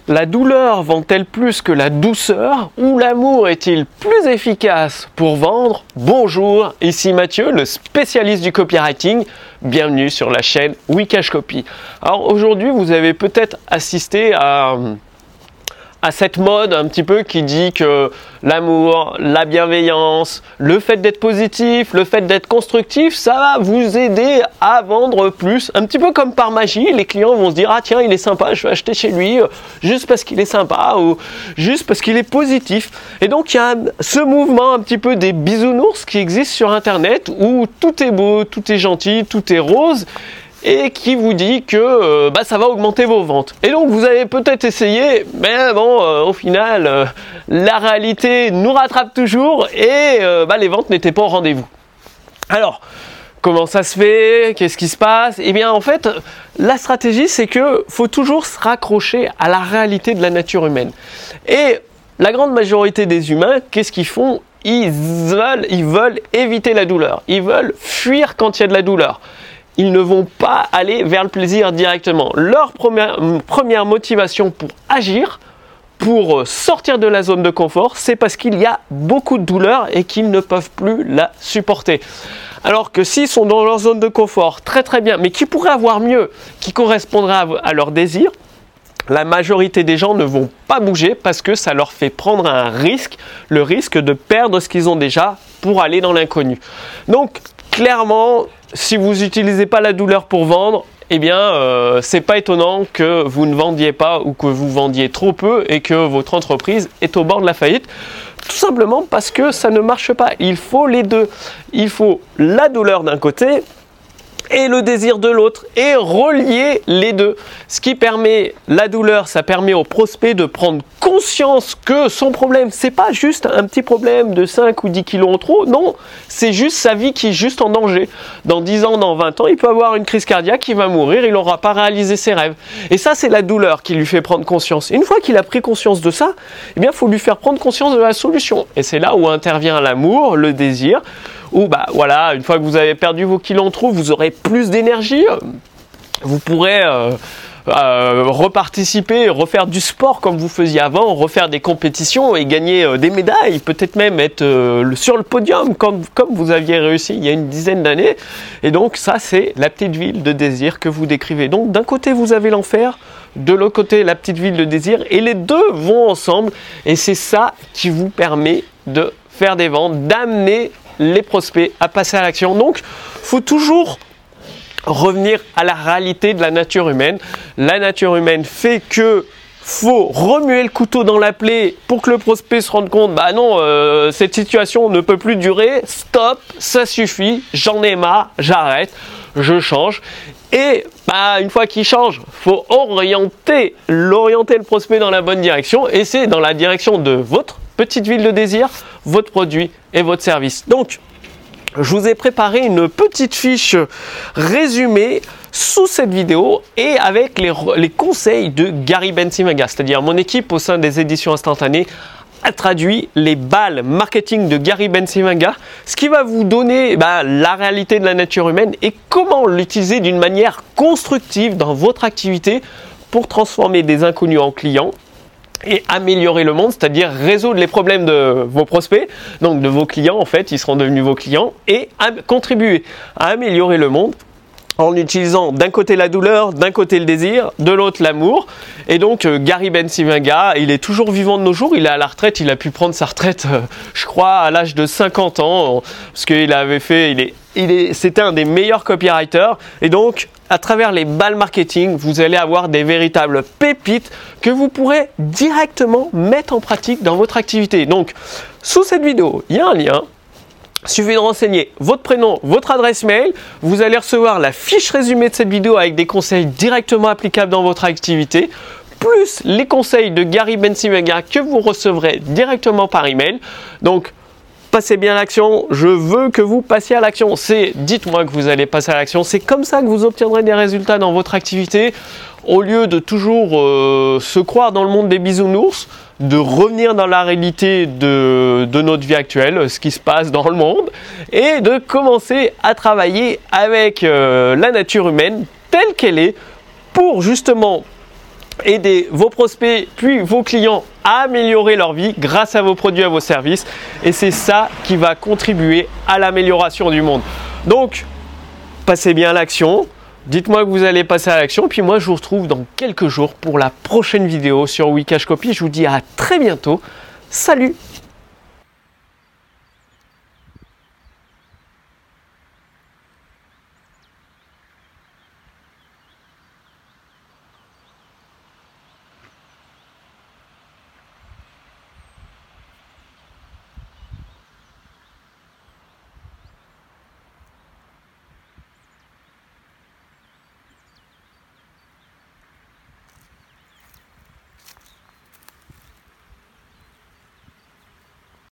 La douleur vend-elle plus que la douceur ou l'amour est-il plus efficace pour vendre? Bonjour, ici Mathieu, le spécialiste du copywriting. Bienvenue sur la chaîne Wikash Copy. Alors aujourd'hui, vous avez peut-être assisté à cette mode un petit peu qui dit que l'amour, la bienveillance, le fait d'être positif, le fait d'être constructif, ça va vous aider à vendre plus. Un petit peu comme par magie, les clients vont se dire « Ah tiens, il est sympa, je vais acheter chez lui juste parce qu'il est sympa ou juste parce qu'il est positif ». Et donc il y a ce mouvement un petit peu des bisounours qui existe sur Internet où tout est beau, tout est gentil, tout est rose, et qui vous dit que ça va augmenter vos ventes. Et donc vous avez peut-être essayé, mais bon, au final, la réalité nous rattrape toujours et les ventes n'étaient pas au rendez-vous. Alors, comment ça se fait? Qu'est-ce qui se passe? Eh bien, en fait, la stratégie, c'est que faut toujours se raccrocher à la réalité de la nature humaine. Et la grande majorité des humains, qu'est-ce qu'ils font? Ils veulent éviter la douleur. Ils veulent fuir quand il y a de la douleur. Ils ne vont pas aller vers le plaisir directement. Leur première motivation pour agir, pour sortir de la zone de confort, c'est parce qu'il y a beaucoup de douleur et qu'ils ne peuvent plus la supporter. Alors que s'ils sont dans leur zone de confort, très très bien, mais qui pourraient avoir mieux, qui correspondrait à leur désir, la majorité des gens ne vont pas bouger parce que ça leur fait prendre un risque, le risque de perdre ce qu'ils ont déjà pour aller dans l'inconnu. Donc, clairement, si vous n'utilisez pas la douleur pour vendre, eh bien, c'est pas étonnant que vous ne vendiez pas ou que vous vendiez trop peu et que votre entreprise est au bord de la faillite. Tout simplement parce que ça ne marche pas. Il faut les deux. Il faut la douleur d'un côté et le désir de l'autre et relier les deux. Ce qui permet, la douleur, ça permet au prospect de prendre conscience que son problème, c'est pas juste un petit problème de 5 ou 10 kilos en trop, non, c'est juste sa vie qui est juste en danger. Dans 10 ans, dans 20 ans, il peut avoir une crise cardiaque, il va mourir, il n'aura pas réalisé ses rêves. Et ça, c'est la douleur qui lui fait prendre conscience. Une fois qu'il a pris conscience de ça, eh bien, il faut lui faire prendre conscience de la solution. Et c'est là où intervient l'amour, le désir, où une fois que vous avez perdu vos kilos en trop, vous aurez plus d'énergie, vous pourrez reparticiper, refaire du sport comme vous faisiez avant, refaire des compétitions et gagner des médailles, peut-être même être sur le podium comme vous aviez réussi il y a une dizaine d'années. Et donc ça, c'est la petite ville de désir que vous décrivez. Donc d'un côté, vous avez l'enfer, de l'autre côté, la petite ville de désir, et les deux vont ensemble. Et c'est ça qui vous permet de faire des ventes, d'amener les prospects à passer à l'action. Donc, il faut toujours revenir à la réalité de la nature humaine. La nature humaine fait que faut remuer le couteau dans la plaie pour que le prospect se rende compte, cette situation ne peut plus durer, stop, ça suffit, j'en ai marre, j'arrête, je change. Et une fois qu'il change, faut orienter le prospect dans la bonne direction, et c'est dans la direction de votre petite ville de désir, votre produit et votre service. Donc, je vous ai préparé une petite fiche résumée sous cette vidéo et avec les conseils de Gary Bencivenga, c'est-à-dire mon équipe au sein des éditions instantanées a traduit les balles marketing de Gary Bencivenga, ce qui va vous donner la réalité de la nature humaine et comment l'utiliser d'une manière constructive dans votre activité pour transformer des inconnus en clients et améliorer le monde, c'est-à-dire résoudre les problèmes de vos prospects, donc de vos clients en fait, ils seront devenus vos clients, et contribuer à améliorer le monde en utilisant d'un côté la douleur, d'un côté le désir, de l'autre l'amour. Et donc Gary Bencivenga, il est toujours vivant de nos jours, il est à la retraite, il a pu prendre sa retraite, je crois, à l'âge de 50 ans, parce qu'il avait fait, c'était un des meilleurs copywriters, et donc à travers les balles marketing, vous allez avoir des véritables pépites que vous pourrez directement mettre en pratique dans votre activité. Donc, sous cette vidéo, il y a un lien. Il suffit de renseigner votre prénom, votre adresse mail. Vous allez recevoir la fiche résumée de cette vidéo avec des conseils directement applicables dans votre activité, plus les conseils de Gary Bencivenga que vous recevrez directement par email. Donc, passez bien à l'action, je veux que vous passiez à l'action. Dites-moi que vous allez passer à l'action. C'est comme ça que vous obtiendrez des résultats dans votre activité. Au lieu de toujours se croire dans le monde des bisounours, de revenir dans la réalité de notre vie actuelle, ce qui se passe dans le monde, et de commencer à travailler avec la nature humaine telle qu'elle est pour justement aider vos prospects puis vos clients à améliorer leur vie grâce à vos produits, à vos services. Et c'est ça qui va contribuer à l'amélioration du monde. Donc, passez bien à l'action. Dites-moi que vous allez passer à l'action. Puis moi, je vous retrouve dans quelques jours pour la prochaine vidéo sur Wikash Copy. Je vous dis à très bientôt. Salut!